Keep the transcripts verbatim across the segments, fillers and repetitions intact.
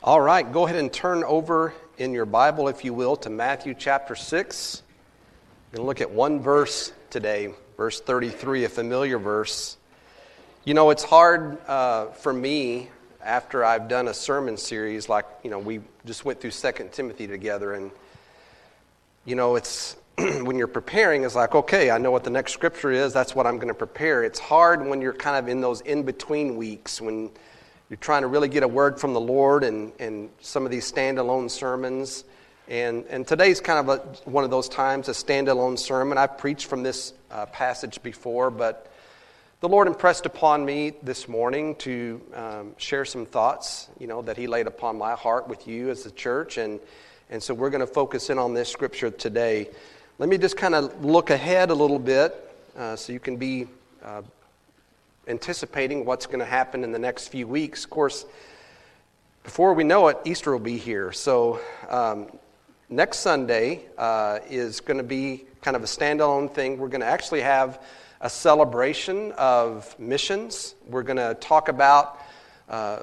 All right, go ahead and turn over in your Bible, if you will, to Matthew chapter six. We're going to look at one verse today, verse thirty-three, a familiar verse. You know, it's hard uh, for me after I've done a sermon series, like, you know, we just went through Second Timothy together, and, you know, it's when you're preparing, it's like, okay, I know what the next scripture is, that's what I'm going to prepare. It's hard when you're kind of in those in-between weeks, when you're trying to really get a word from the Lord and, and some of these standalone sermons. And, and today's kind of a, one of those times, a standalone sermon. I've preached from this uh, passage before, but the Lord impressed upon me this morning to um, share some thoughts, you know, that He laid upon my heart with you as the church. And, and so we're going to focus in on this scripture today. Let me just kind of look ahead a little bit uh, so you can be uh, anticipating what's going to happen in the next few weeks. Of course, before we know it, Easter will be here. So um, next Sunday uh, is going to be kind of a standalone thing. We're going to actually have a celebration of missions. We're going to talk about uh,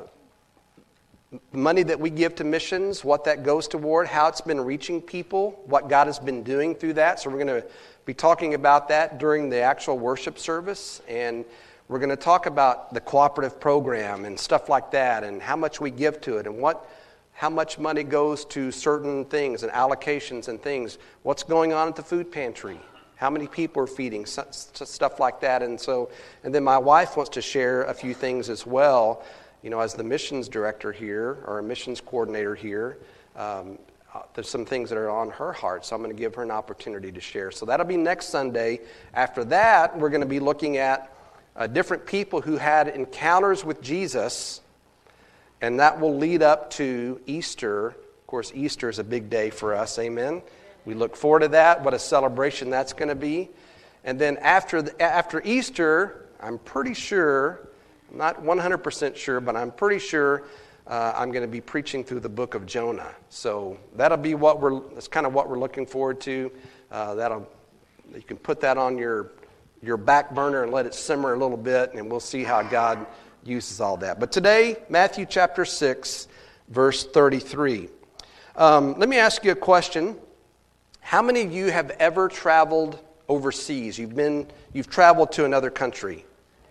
money that we give to missions, what that goes toward, how it's been reaching people, what God has been doing through that. So we're going to be talking about that during the actual worship service, and we're going to talk about the cooperative program and stuff like that, and how much we give to it, and what, how much money goes to certain things and allocations and things. What's going on at the food pantry? How many people are feeding? Stuff like that. And so, and then my wife wants to share a few things as well. You know, as the missions director here, or a missions coordinator here, um, uh, there's some things that are on her heart, so I'm going to give her an opportunity to share. So that'll be next Sunday. After that, we're going to be looking at Uh, different people who had encounters with Jesus, and that will lead up to Easter. Of course, Easter is a big day for us, amen? We look forward to that, what a celebration that's going to be. And then after the, after Easter, I'm pretty sure, I'm not one hundred percent sure, but I'm pretty sure uh, I'm going to be preaching through the book of Jonah. So that'll be what we're, that's kind of what we're looking forward to. Uh, that'll, you can put that on your your back burner and let it simmer a little bit, and we'll see how God uses all that. But today, Matthew chapter six, verse thirty-three. Um, let me ask you a question. How many of you have ever traveled overseas? You've been, you've traveled to another country.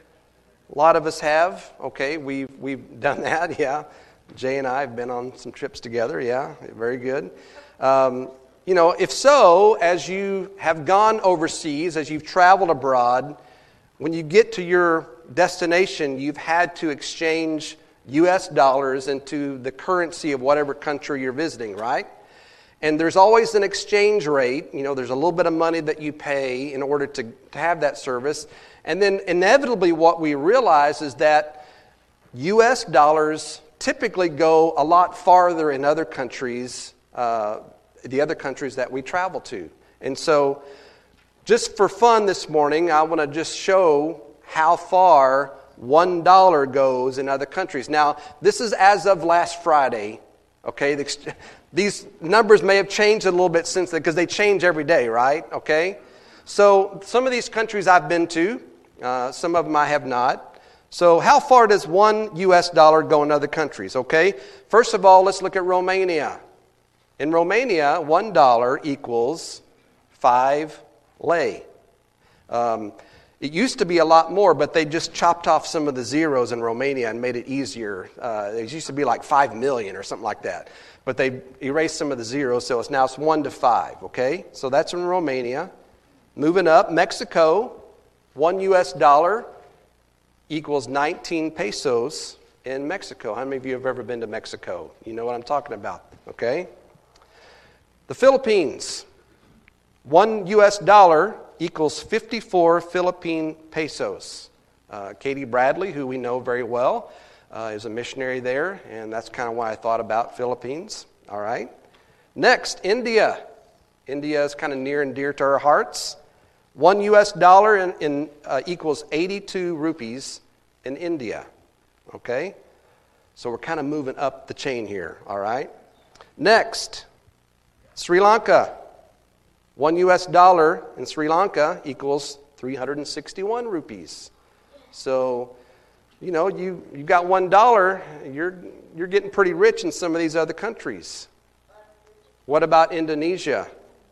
A lot of us have. Okay, we've we've done that. Yeah, Jay and I have been on some trips together. Yeah, very good. Um, You know, if so, as you have gone overseas, as you've traveled abroad, when you get to your destination, you've had to exchange U S dollars into the currency of whatever country you're visiting, right? And there's always an exchange rate. You know, there's a little bit of money that you pay in order to, to have that service. And then inevitably what we realize is that U S dollars typically go a lot farther in other countries, uh, the other countries that we travel to. And so, just for fun this morning, I want to just show how far one dollar goes in other countries. Now, this is as of last Friday, okay? These numbers may have changed a little bit since then, because they change every day, right? Okay? So, some of these countries I've been to, uh, some of them I have not. So, how far does one U S dollar go in other countries, okay? First of all, let's look at Romania. In Romania, one dollar equals five lei. Um, it used to be a lot more, but they just chopped off some of the zeros in Romania and made it easier. Uh, it used to be like five million or something like that. But they erased some of the zeros, so it's now it's one to five, okay? So that's in Romania. Moving up, Mexico, one U S dollar equals nineteen pesos in Mexico. How many of you have ever been to Mexico? You know what I'm talking about, okay? The Philippines, one U S dollar equals fifty-four Philippine pesos. Uh, Katie Bradley, who we know very well, uh, is a missionary there, and that's kind of why I thought about Philippines. All right. Next, India. India is kind of near and dear to our hearts. One U S dollar in, in, uh, equals eighty-two rupees in India. Okay? So we're kind of moving up the chain here. All right? Next, Sri Lanka. One U S dollar in Sri Lanka equals three hundred sixty-one rupees. So, you know, you you got one dollar, you're you're getting pretty rich in some of these other countries. What about Indonesia?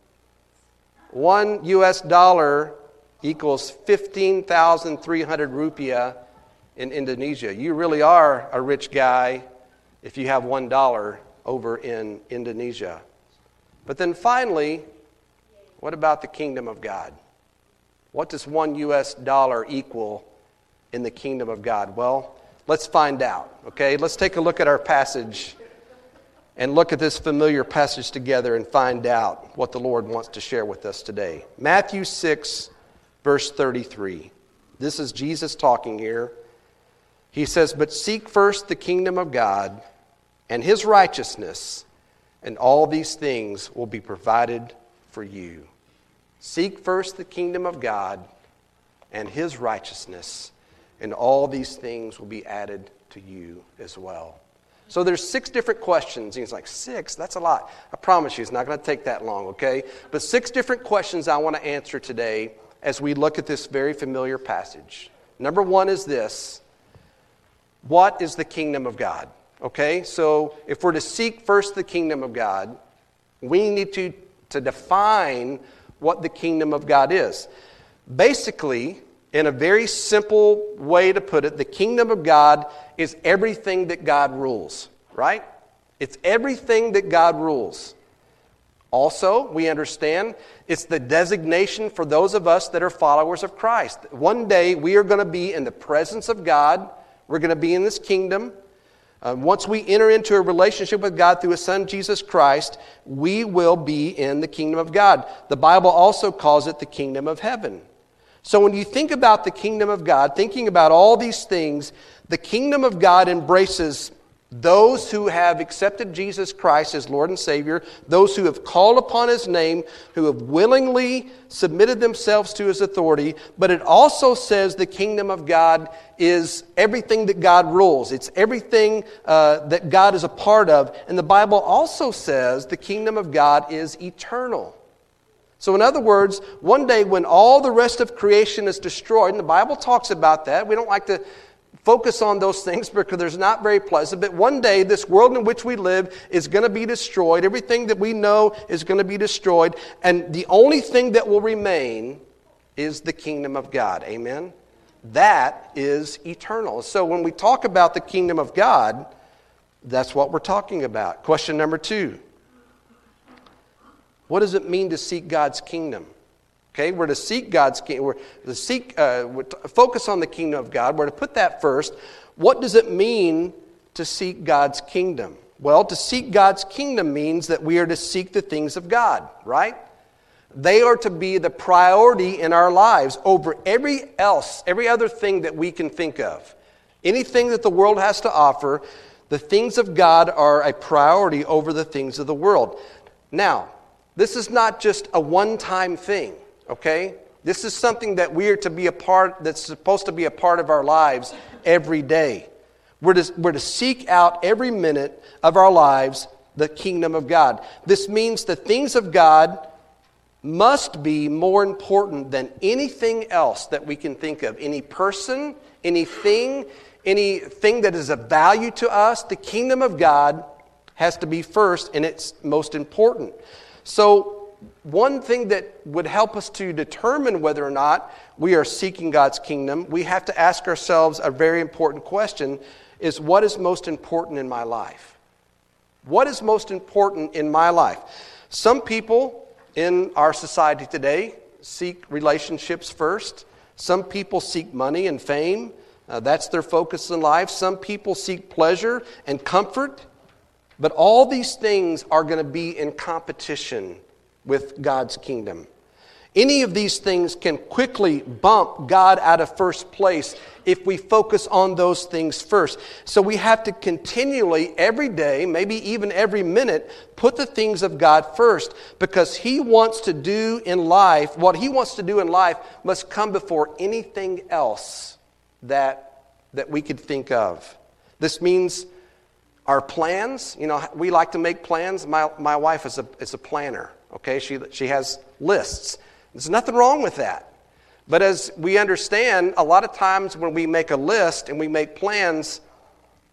One U S dollar equals fifteen thousand three hundred rupiah in Indonesia. You really are a rich guy if you have one dollar over in Indonesia. But then finally, what about the kingdom of God? What does one U S dollar equal in the kingdom of God? Well, let's find out, okay? Let's take a look at our passage and look at this familiar passage together and find out what the Lord wants to share with us today. Matthew six, verse thirty-three. This is Jesus talking here. He says, "But seek first the kingdom of God and his righteousness, and all these things will be provided for you." Seek first the kingdom of God and his righteousness, and all these things will be added to you as well. So there's six different questions. He's like, six? That's a lot. I promise you it's not going to take that long, okay? But six different questions I want to answer today as we look at this very familiar passage. Number one is this: what is the kingdom of God? Okay, so if we're to seek first the kingdom of God, we need to, to define what the kingdom of God is. Basically, in a very simple way to put it, the kingdom of God is everything that God rules, right? It's everything that God rules. Also, we understand it's the designation for those of us that are followers of Christ. One day we are going to be in the presence of God. We're going to be in this kingdom. Uh, once we enter into a relationship with God through His Son, Jesus Christ, we will be in the kingdom of God. The Bible also calls it the kingdom of heaven. So when you think about the kingdom of God, thinking about all these things, the kingdom of God embraces those who have accepted Jesus Christ as Lord and Savior, those who have called upon His name, who have willingly submitted themselves to His authority. But it also says the kingdom of God is everything that God rules. It's everything uh, that God is a part of. And the Bible also says the kingdom of God is eternal. So in other words, one day when all the rest of creation is destroyed, and the Bible talks about that, we don't like to focus on those things because they're not very pleasant, but one day this world in which we live is going to be destroyed. Everything that we know is going to be destroyed, and the only thing that will remain is the kingdom of God. Amen? That is eternal. So when we talk about the kingdom of God, that's what we're talking about. Question number two. What does it mean to seek God's kingdom? Okay, we're to seek God's kingdom. We're to seek, uh, we're to focus on the kingdom of God. We're to put that first. What does it mean to seek God's kingdom? Well, to seek God's kingdom means that we are to seek the things of God, right? They are to be the priority in our lives over every else, every other thing that we can think of. Anything that the world has to offer, the things of God are a priority over the things of the world. Now, this is not just a one-time thing, okay? This is something that we are to be a part, that's supposed to be a part of our lives every day. We're to, we're to seek out every minute of our lives the kingdom of God. This means the things of God must be more important than anything else that we can think of. Any person, anything, anything that is of value to us, the kingdom of God has to be first, and it's most important. So one thing that would help us to determine whether or not we are seeking God's kingdom, we have to ask ourselves a very important question, is what is most important in my life? What is most important in my life? Some people in our society today seek relationships first. Some people seek money and fame. Uh, that's their focus in life. Some people seek pleasure and comfort. But all these things are going to be in competition with God's kingdom. Any of these things can quickly bump God out of first place if we focus on those things first. So we have to continually, every day, maybe even every minute, put the things of God first, because He wants to do in life, what He wants to do in life must come before anything else that, that we could think of. This means our plans. You know, we like to make plans. My my wife is a is a planner. Okay, she she has lists. There's nothing wrong with that. But as we understand, a lot of times when we make a list and we make plans,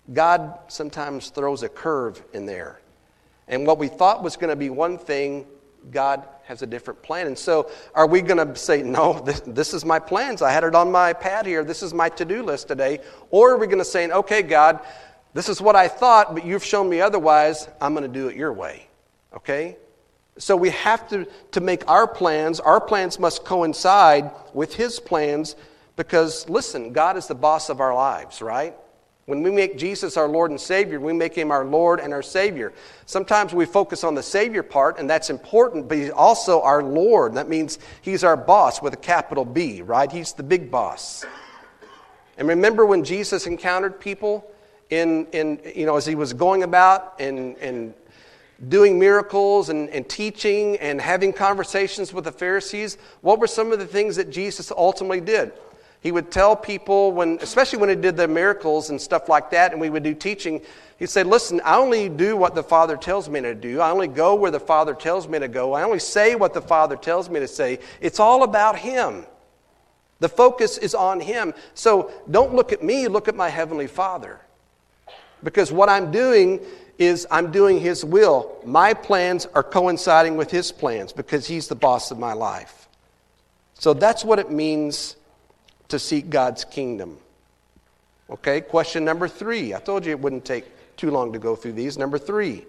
God sometimes throws a curve in there. And what we thought was going to be one thing, God has a different plan. And so are we going to say, no, this, this is my plans. I had it on my pad here. This is my to-do list today. Or are we going to say, okay, God, this is what I thought, but you've shown me otherwise. I'm going to do it your way. Okay? So we have to, to make our plans. Our plans must coincide with His plans because, listen, God is the boss of our lives, right? When we make Jesus our Lord and Savior, we make Him our Lord and our Savior. Sometimes we focus on the Savior part, and that's important, but He's also our Lord. That means He's our boss with a capital B, right? He's the big boss. And remember when Jesus encountered people in, in you know, as He was going about and, and doing miracles and, and teaching and having conversations with the Pharisees, what were some of the things that Jesus ultimately did? He would tell people, when, especially when He did the miracles and stuff like that, and we would do teaching, He'd say, listen, I only do what the Father tells me to do. I only go where the Father tells me to go. I only say what the Father tells me to say. It's all about Him. The focus is on Him. So don't look at me, look at my Heavenly Father. Because what I'm doing is I'm doing His will. My plans are coinciding with His plans because He's the boss of my life. So that's what it means to seek God's kingdom. Okay, question number three. I told you it wouldn't take too long to go through these. Number three.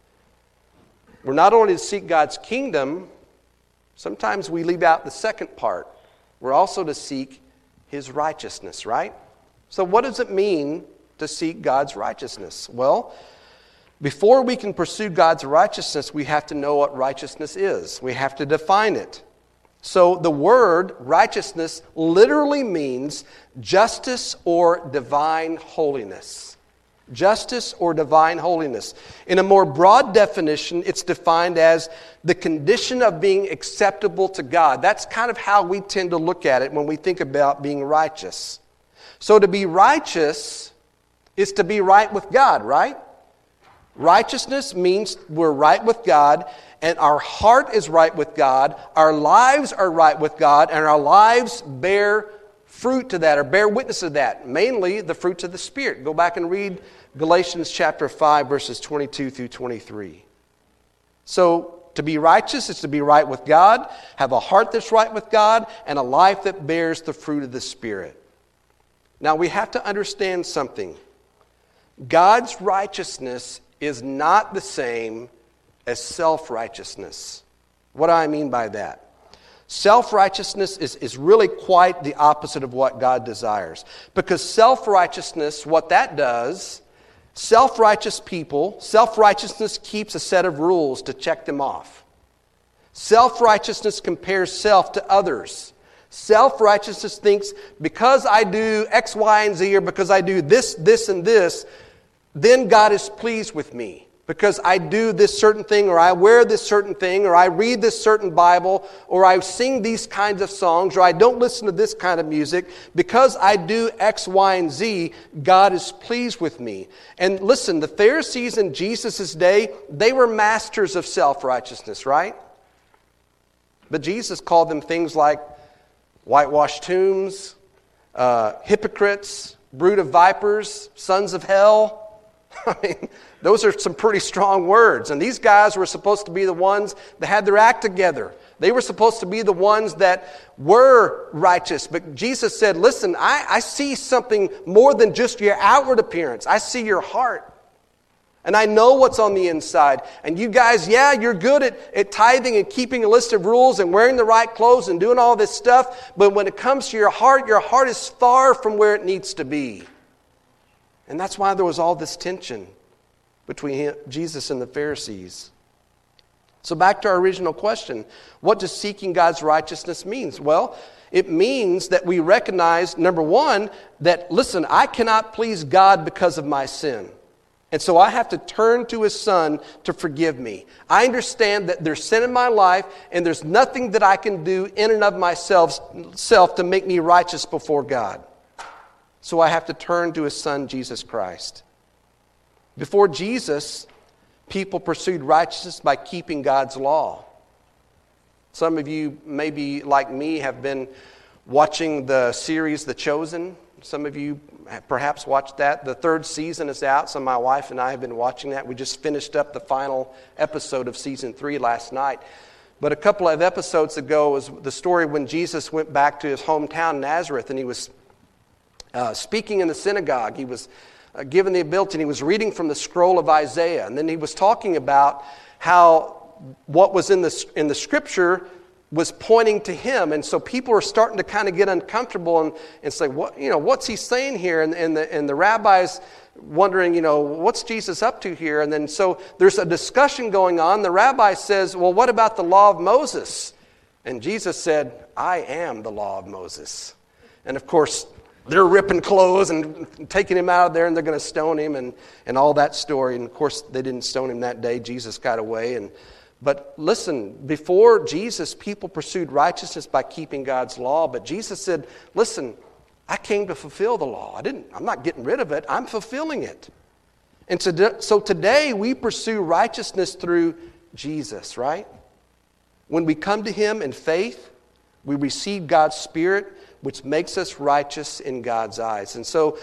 We're not only to seek God's kingdom, sometimes we leave out the second part. We're also to seek His righteousness, right? So what does it mean to seek God's righteousness? Well, before we can pursue God's righteousness, we have to know what righteousness is. We have to define it. So the word righteousness literally means justice or divine holiness. Justice or divine holiness. In a more broad definition, it's defined as the condition of being acceptable to God. That's kind of how we tend to look at it when we think about being righteous. So to be righteous is to be right with God, right? Righteousness means we're right with God, and our heart is right with God, our lives are right with God, and our lives bear fruit to that, or bear witness to that, mainly the fruits of the Spirit. Go back and read Galatians chapter five, verses twenty-two through twenty-three. So, to be righteous is to be right with God, have a heart that's right with God, and a life that bears the fruit of the Spirit. Now, we have to understand something. God's righteousness is not the same as self-righteousness. What do I mean by that? Self-righteousness is, is really quite the opposite of what God desires. Because self-righteousness, what that does, self-righteous people, self-righteousness keeps a set of rules to check them off. Self-righteousness compares self to others. Self-righteousness thinks, because I do X, Y, and Z, or because I do this, this, and this, then God is pleased with me. Because I do this certain thing, or I wear this certain thing, or I read this certain Bible, or I sing these kinds of songs, or I don't listen to this kind of music. Because I do X, Y, and Z, God is pleased with me. And listen, the Pharisees in Jesus' day, they were masters of self-righteousness, right? But Jesus called them things like whitewashed tombs, uh, hypocrites, brood of vipers, sons of hell. I mean, those are some pretty strong words. And these guys were supposed to be the ones that had their act together. They were supposed to be the ones that were righteous. But Jesus said, listen, I, I see something more than just your outward appearance. I see your heart. And I know what's on the inside. And you guys, yeah, you're good at, at tithing and keeping a list of rules and wearing the right clothes and doing all this stuff. But when it comes to your heart, your heart is far from where it needs to be. And that's why there was all this tension between him, Jesus and the Pharisees. So back to our original question. What does seeking God's righteousness mean? Well, it means that we recognize, number one, that, listen, I cannot please God because of my sin. And so I have to turn to His Son to forgive me. I understand that there's sin in my life, and there's nothing that I can do in and of myself self to make me righteous before God. So I have to turn to His Son, Jesus Christ. Before Jesus, people pursued righteousness by keeping God's law. Some of you, maybe like me, have been watching the series The Chosen. Some of you have perhaps watched that. The third season is out, so my wife and I have been watching that. We just finished up the final episode of season three last night. But a couple of episodes ago was the story when Jesus went back to his hometown, Nazareth, and he was uh, speaking in the synagogue. He was uh, given the ability, and he was reading from the scroll of Isaiah. And then he was talking about how what was in the, in the scripture was pointing to him, and so people are starting to kind of get uncomfortable and, and say, "What, you know, what's he saying here?" And, and the and the rabbis wondering, you know, what's Jesus up to here? And then so there's a discussion going on. The rabbi says, "Well, what about the law of Moses?" And Jesus said, "I am the law of Moses." And of course, they're ripping clothes and taking him out of there, and they're going to stone him, and and all that story. And of course, they didn't stone him that day. Jesus got away. And But listen, before Jesus, people pursued righteousness by keeping God's law. But Jesus said, listen, I came to fulfill the law. I didn't, I'm not getting rid of it. I'm fulfilling it. And to, so today we pursue righteousness through Jesus, right? When we come to him in faith, we receive God's Spirit, which makes us righteous in God's eyes. And so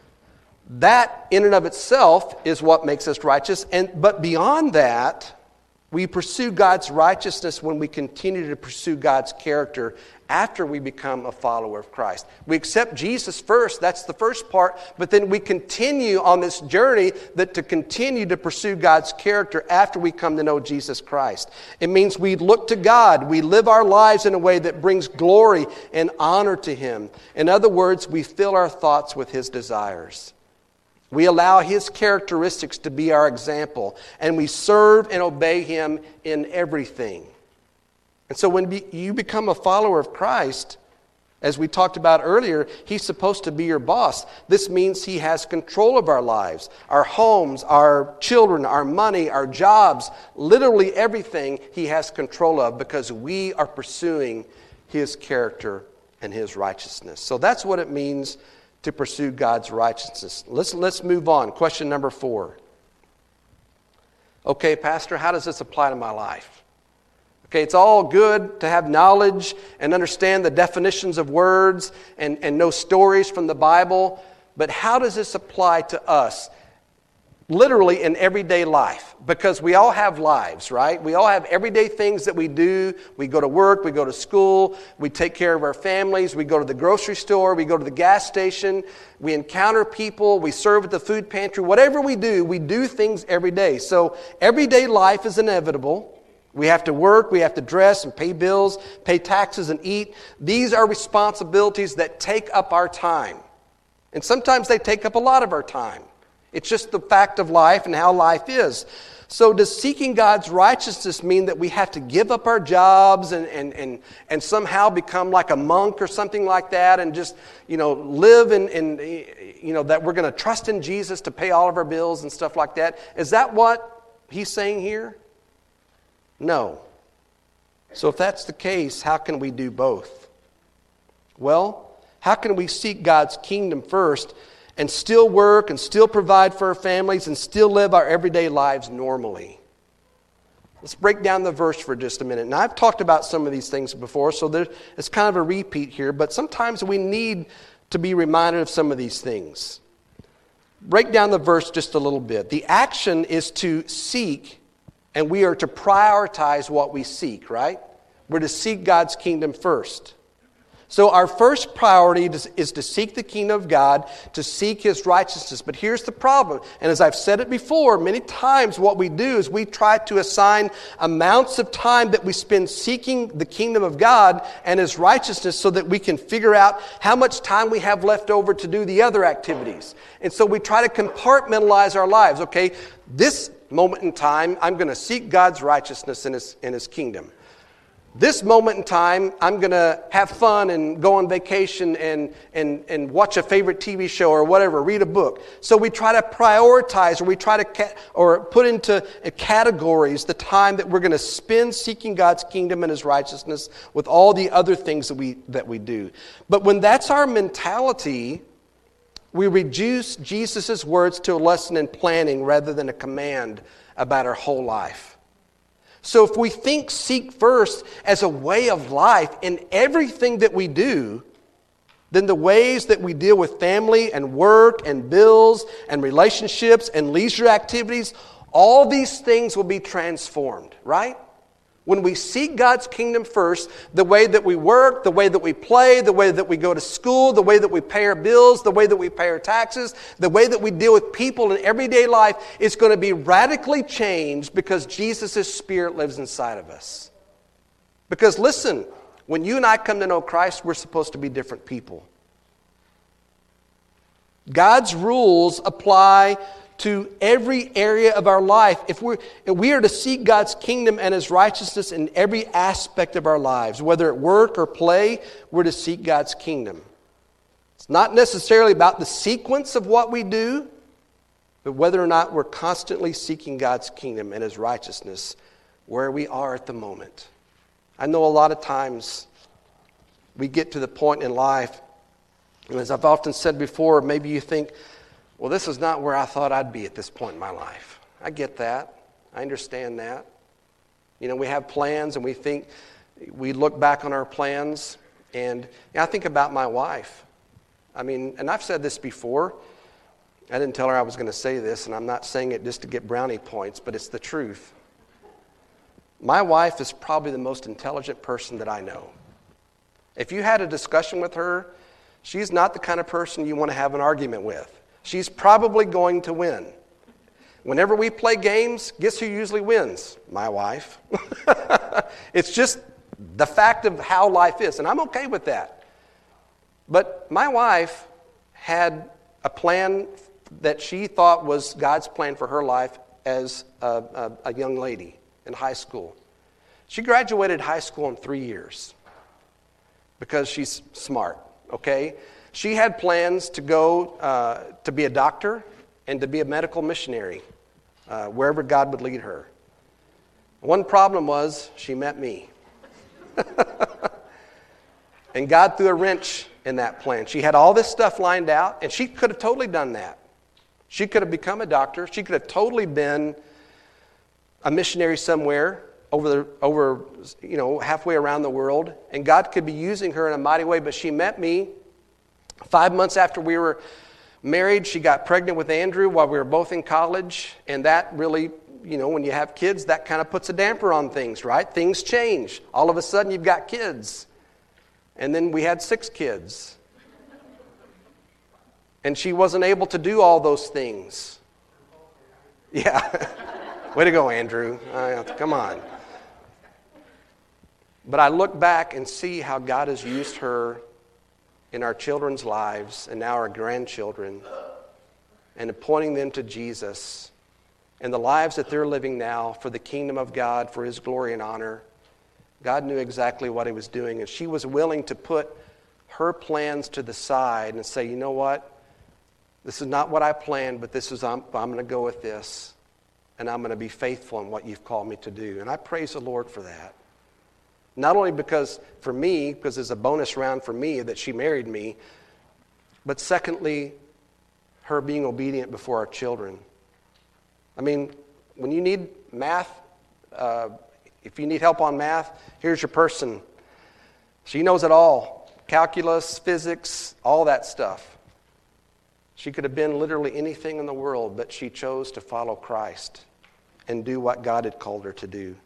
that in and of itself is what makes us righteous. And but beyond that, we pursue God's righteousness when we continue to pursue God's character after we become a follower of Christ. We accept Jesus first, that's the first part, but then we continue on this journey that to continue to pursue God's character after we come to know Jesus Christ. It means we look to God, we live our lives in a way that brings glory and honor to him. In other words, we fill our thoughts with his desires. We allow his characteristics to be our example, and we serve and obey him in everything. And so when you become a follower of Christ, as we talked about earlier, he's supposed to be your boss. This means he has control of our lives, our homes, our children, our money, our jobs, literally everything he has control of because we are pursuing his character and his righteousness. So that's what it means to pursue God's righteousness. Let's, let's move on. Question number four. Okay, Pastor, how does this apply to my life? Okay, it's all good to have knowledge and understand the definitions of words and, and know stories from the Bible, but how does this apply to us? Literally in everyday life, because we all have lives, right? We all have everyday things that we do. We go to work, we go to school, we take care of our families, we go to the grocery store, we go to the gas station, we encounter people, we serve at the food pantry. Whatever we do, we do things every day. So everyday life is inevitable. We have to work, we have to dress and pay bills, pay taxes and eat. These are responsibilities that take up our time. And sometimes they take up a lot of our time. It's just the fact of life and how life is. So does seeking God's righteousness mean that we have to give up our jobs and, and, and, and somehow become like a monk or something like that and just, you know, live in, in you know, that we're going to trust in Jesus to pay all of our bills and stuff like that? Is that what he's saying here? No. So if that's the case, how can we do both? Well, how can we seek God's kingdom first and still work and still provide for our families and still live our everyday lives normally? Let's break down the verse for just a minute. Now, I've talked about some of these things before, so there, it's kind of a repeat here, but sometimes we need to be reminded of some of these things. Break down the verse just a little bit. The action is to seek, and we are to prioritize what we seek, right? We're to seek God's kingdom first. So our first priority is to seek the kingdom of God, to seek his righteousness. But here's the problem. And as I've said it before, many times what we do is we try to assign amounts of time that we spend seeking the kingdom of God and his righteousness so that we can figure out how much time we have left over to do the other activities. And so we try to compartmentalize our lives. Okay, this moment in time, I'm going to seek God's righteousness in his, in his kingdom. This moment in time, I'm going to have fun and go on vacation and, and, and watch a favorite T V show or whatever, read a book. So we try to prioritize or we try to ca- or put into categories the time that we're going to spend seeking God's kingdom and his righteousness with all the other things that we, that we do. But when that's our mentality, we reduce Jesus' words to a lesson in planning rather than a command about our whole life. So if we think seek first as a way of life in everything that we do, then the ways that we deal with family and work and bills and relationships and leisure activities, all these things will be transformed, right? When we seek God's kingdom first, the way that we work, the way that we play, the way that we go to school, the way that we pay our bills, the way that we pay our taxes, the way that we deal with people in everyday life is going to be radically changed because Jesus' Spirit lives inside of us. Because listen, when you and I come to know Christ, we're supposed to be different people. God's rules apply to every area of our life. If we're, if we are to seek God's kingdom and His righteousness in every aspect of our lives, whether at work or play, we're to seek God's kingdom. It's not necessarily about the sequence of what we do, but whether or not we're constantly seeking God's kingdom and His righteousness where we are at the moment. I know a lot of times we get to the point in life, and as I've often said before, maybe you think, well, this is not where I thought I'd be at this point in my life. I get that. I understand that. You know, we have plans and we think, we look back on our plans, and you know, I think about my wife. I mean, and I've said this before. I didn't tell her I was going to say this, and I'm not saying it just to get brownie points, but it's the truth. My wife is probably the most intelligent person that I know. If you had a discussion with her, she's not the kind of person you want to have an argument with. She's probably going to win. Whenever we play games, guess who usually wins? My wife. It's just the fact of how life is, and I'm okay with that. But my wife had a plan that she thought was God's plan for her life as a, a, a young lady in high school. She graduated high school in three years because she's smart, okay? She had plans to go uh, to be a doctor and to be a medical missionary, uh, wherever God would lead her. One problem was she met me. And God threw a wrench in that plan. She had all this stuff lined out, and she could have totally done that. She could have become a doctor. She could have totally been a missionary somewhere over, the, over you know, halfway around the world, and God could be using her in a mighty way, but she met me. Five months after we were married, she got pregnant with Andrew while we were both in college, and that really, you know, when you have kids, that kind of puts a damper on things, right? Things change. All of a sudden, you've got kids. And then we had six kids. And she wasn't able to do all those things. Yeah. Way to go, Andrew. Uh, come on. But I look back and see how God has used her in our children's lives and now our grandchildren, and pointing them to Jesus and the lives that they're living now for the kingdom of God, for His glory and honor. God knew exactly what He was doing, and she was willing to put her plans to the side and say, you know what? This is not what I planned, but this is I'm, I'm going to go with this, and I'm going to be faithful in what You've called me to do. And I praise the Lord for that. Not only because for me, because it's a bonus round for me that she married me, but secondly, her being obedient before our children. I mean, when you need math, uh, if you need help on math, here's your person. She knows it all. Calculus, physics, all that stuff. She could have been literally anything in the world, but she chose to follow Christ and do what God had called her to do.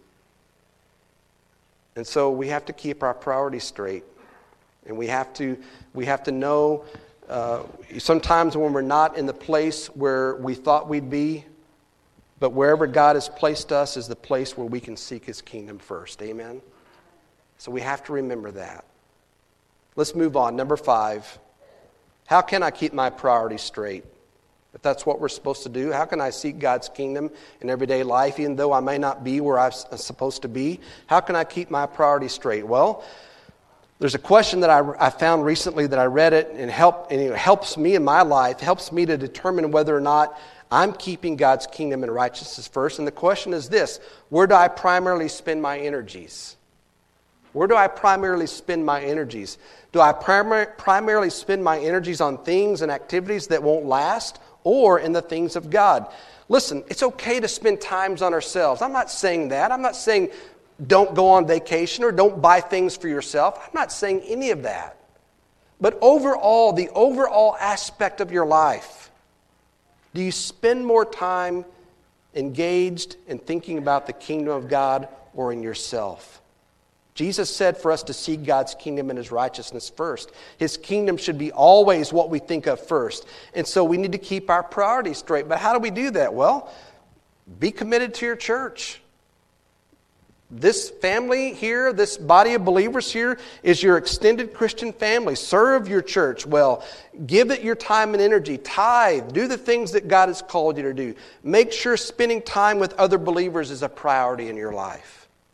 And so we have to keep our priorities straight. And we have to we have to know uh, sometimes when we're not in the place where we thought we'd be, but wherever God has placed us is the place where we can seek His kingdom first. Amen? So we have to remember that. Let's move on. Number five. How can I keep my priorities straight? If that's what we're supposed to do, how can I seek God's kingdom in everyday life, even though I may not be where I'm supposed to be? How can I keep my priorities straight? Well, there's a question that I, I found recently that I read it, and, help, and it helps me in my life, helps me to determine whether or not I'm keeping God's kingdom and righteousness first. And the question is this: where do I primarily spend my energies? Where do I primarily spend my energies? Do I primar- primarily spend my energies on things and activities that won't last, or in the things of God? Listen, it's okay to spend times on ourselves. I'm not saying that. I'm not saying don't go on vacation or don't buy things for yourself. I'm not saying any of that. But overall, the overall aspect of your life, do you spend more time engaged in thinking about the kingdom of God or in yourself? Jesus said for us to seek God's kingdom and His righteousness first. His kingdom should be always what we think of first. And so we need to keep our priorities straight. But how do we do that? Well, be committed to your church. This family here, this body of believers here, is your extended Christian family. Serve your church well. Give it your time and energy. Tithe. Do the things that God has called you to do. Make sure spending time with other believers is a priority in your life.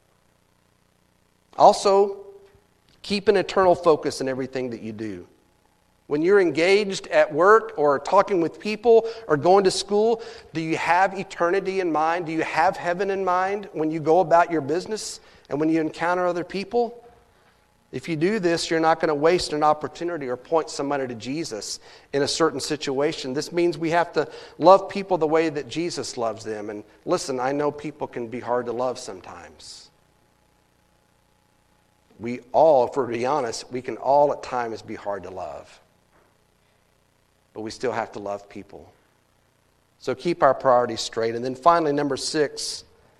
Also, keep an eternal focus in everything that you do. When you're engaged at work or talking with people or going to school, do you have eternity in mind? Do you have heaven in mind when you go about your business and when you encounter other people? If you do this, you're not going to waste an opportunity or point somebody to Jesus in a certain situation. This means we have to love people the way that Jesus loves them. And listen, I know people can be hard to love sometimes. We all, if we're to be honest, we can all at times be hard to love. But we still have to love people. So keep our priorities straight. And then finally, number six,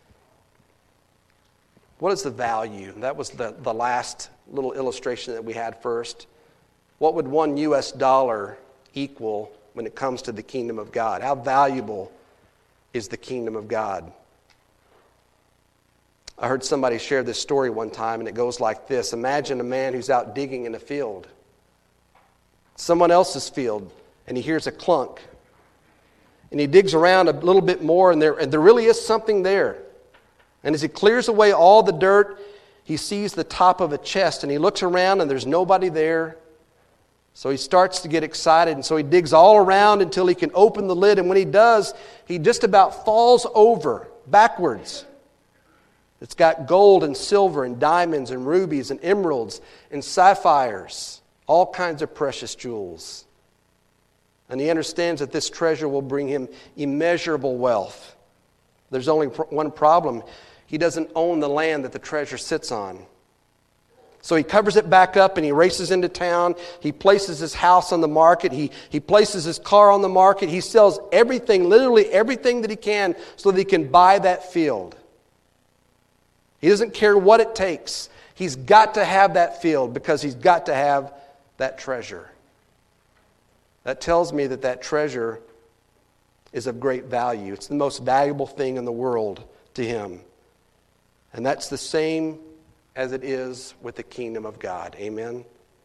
what is the value? That was the, the last little illustration that we had first. What would one U S dollar equal when it comes to the kingdom of God? How valuable is the kingdom of God? I heard somebody share this story one time, and it goes like this. Imagine a man who's out digging in a field, someone else's field, and he hears a clunk. And he digs around a little bit more, and there, and there really is something there. And as he clears away all the dirt, he sees the top of a chest, and he looks around, and there's nobody there. So he starts to get excited, and so he digs all around until he can open the lid, and when he does, he just about falls over backwards. It's got gold and silver and diamonds and rubies and emeralds and sapphires, all kinds of precious jewels. And he understands that this treasure will bring him immeasurable wealth. There's only one problem. He doesn't own the land that the treasure sits on. So he covers it back up and he races into town. He places his house on the market. He, he places his car on the market. He sells everything, literally everything that he can, so that he can buy that field. He doesn't care what it takes. He's got to have that field because he's got to have that treasure. That tells me that that treasure is of great value. It's the most valuable thing in the world to him. And that's the same as it is with the kingdom of God. Amen?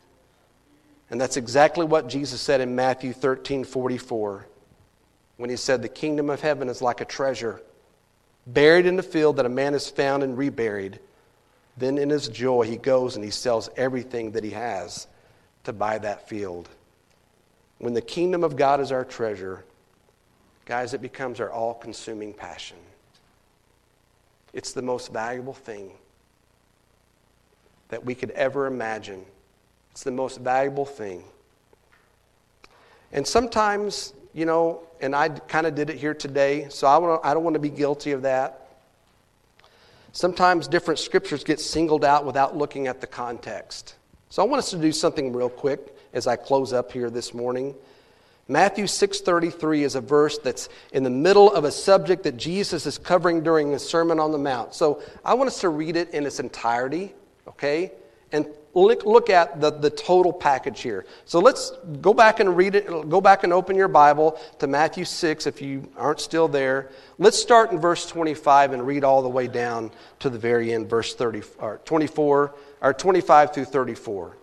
And that's exactly what Jesus said in Matthew thirteen forty-four when he said, the kingdom of heaven is like a treasure buried in the field that a man has found and reburied. Then in his joy he goes and he sells everything that he has to buy that field. When the kingdom of God is our treasure, guys, it becomes our all-consuming passion. It's the most valuable thing that we could ever imagine. It's the most valuable thing. And sometimes, you know, and I kind of did it here today, so I, wanna, I don't want to be guilty of that. Sometimes different scriptures get singled out without looking at the context. So I want us to do something real quick as I close up here this morning. Matthew six thirty-three is a verse that's in the middle of a subject that Jesus is covering during the Sermon on the Mount. So I want us to read it in its entirety, okay? And look, look at the, the total package here. So let's go back and read it. Go back and open your Bible to Matthew six if you aren't still there. Let's start in verse twenty-five and read all the way down to the very end, verse thirty, or twenty-four, or twenty-five through thirty-four.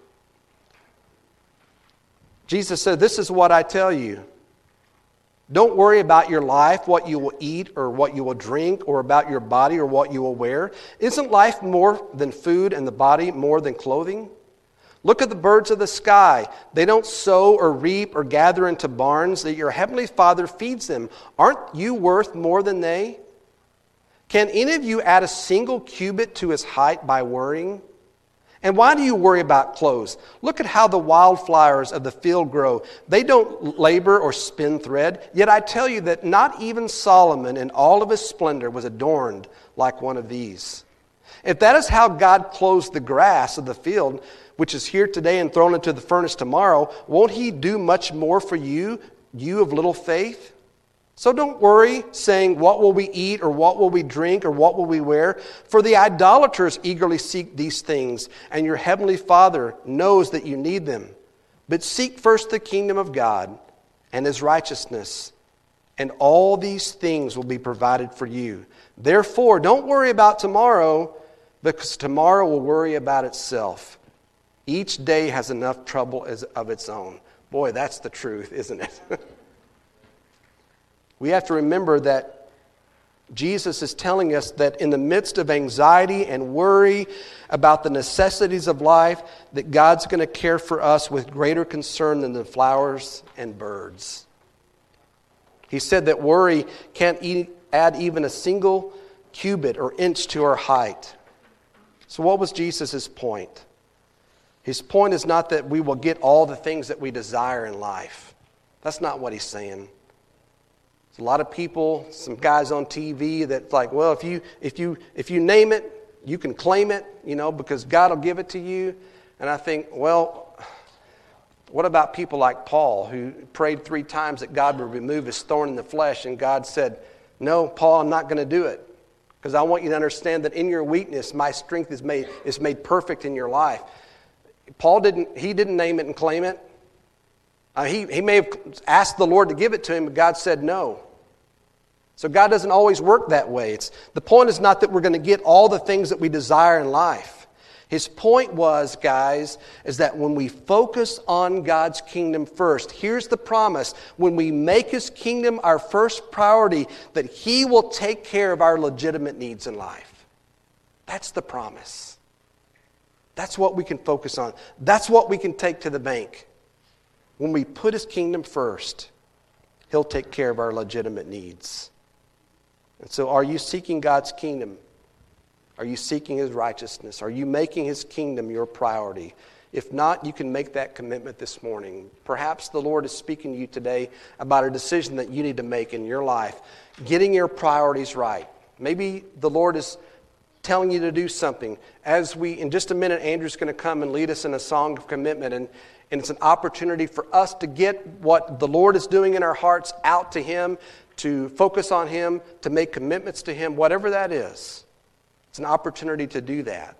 Jesus said, "This is what I tell you. Don't worry about your life, what you will eat or what you will drink, or about your body or what you will wear. Isn't life more than food and the body more than clothing? Look at the birds of the sky. They don't sow or reap or gather into barns, that your heavenly Father feeds them. Aren't you worth more than they? Can any of you add a single cubit to his height by worrying? And why do you worry about clothes? Look at how the wildflowers of the field grow. They don't labor or spin thread. Yet I tell you that not even Solomon in all of his splendor was adorned like one of these. If that is how God clothes the grass of the field, which is here today and thrown into the furnace tomorrow, won't He do much more for you, you of little faith? So don't worry, saying, what will we eat, or what will we drink, or what will we wear? For the idolaters eagerly seek these things, and your heavenly Father knows that you need them. But seek first the kingdom of God and His righteousness, and all these things will be provided for you. Therefore, don't worry about tomorrow, because tomorrow will worry about itself. Each day has enough trouble as of its own. Boy, that's the truth, isn't it? We have to remember that Jesus is telling us that in the midst of anxiety and worry about the necessities of life, that God's going to care for us with greater concern than the flowers and birds. He said that worry can't e- add even a single cubit or inch to our height. So what was Jesus' point? His point is not that we will get all the things that we desire in life. That's not what He's saying. A lot of people, some guys on T V that's like, well, if you if you if you name it, you can claim it, you know, because God will give it to you. And I think, well, what about people like Paul, who prayed three times that God would remove his thorn in the flesh, and God said, no, Paul, I'm not going to do it, because I want you to understand that in your weakness, my strength is made is made perfect in your life. Paul didn't he didn't name it and claim it. Uh, he he may have asked the Lord to give it to him, but God said no. So God doesn't always work that way. It's, the point is not that we're going to get all the things that we desire in life. His point was, guys, is that when we focus on God's kingdom first, here's the promise. When we make His kingdom our first priority, that He will take care of our legitimate needs in life. That's the promise. That's what we can focus on. That's what we can take to the bank. When we put His kingdom first, He'll take care of our legitimate needs. And so are you seeking God's kingdom? Are you seeking His righteousness? Are you making His kingdom your priority? If not, you can make that commitment this morning. Perhaps the Lord is speaking to you today about a decision that you need to make in your life. Getting your priorities right. Maybe the Lord is telling you to do something. As we, in just a minute, Andrew's going to come and lead us in a song of commitment. And, and it's an opportunity for us to get what the Lord is doing in our hearts out to Him, to focus on Him, to make commitments to Him, whatever that is. It's an opportunity to do that.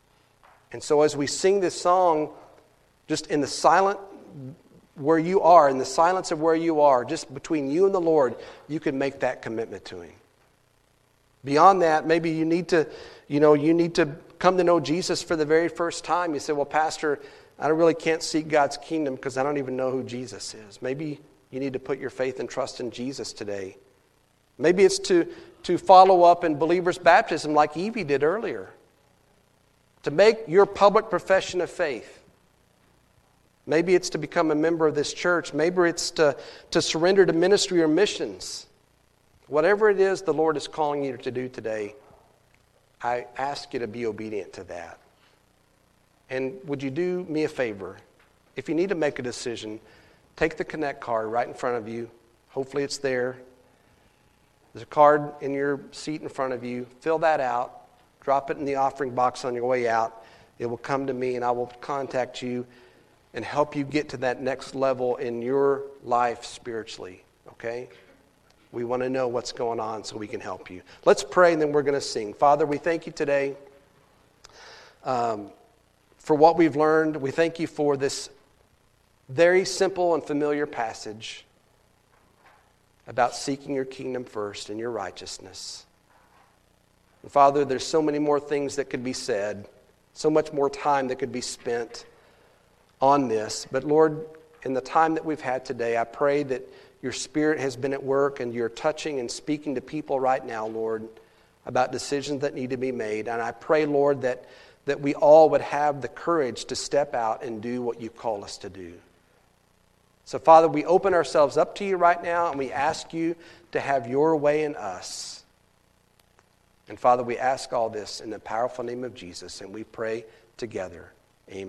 And so as we sing this song, just in the silent where you are, in the silence of where you are, just between you and the Lord, you can make that commitment to Him. Beyond that, maybe you need to, you know, you need to come to know Jesus for the very first time. You say, well, Pastor, I really can't seek God's kingdom because I don't even know who Jesus is. Maybe you need to put your faith and trust in Jesus today. Maybe it's to, to follow up in believer's baptism like Evie did earlier. To make your public profession of faith. Maybe it's to become a member of this church. Maybe it's to, to surrender to ministry or missions. Whatever it is the Lord is calling you to do today, I ask you to be obedient to that. And would you do me a favor? If you need to make a decision, take the Connect card right in front of you. Hopefully it's there. There's a card in your seat in front of you. Fill that out. Drop it in the offering box on your way out. It will come to me and I will contact you and help you get to that next level in your life spiritually. Okay? We want to know what's going on so we can help you. Let's pray and then we're going to sing. Father, we thank you today um, for what we've learned. We thank you for this very simple and familiar passage about seeking your kingdom first and your righteousness. And Father, there's so many more things that could be said, so much more time that could be spent on this. But Lord, in the time that we've had today, I pray that your Spirit has been at work and you're touching and speaking to people right now, Lord, about decisions that need to be made. And I pray, Lord, that, that we all would have the courage to step out and do what you call us to do. So, Father, we open ourselves up to you right now and we ask you to have your way in us. And, Father, we ask all this in the powerful name of Jesus and we pray together.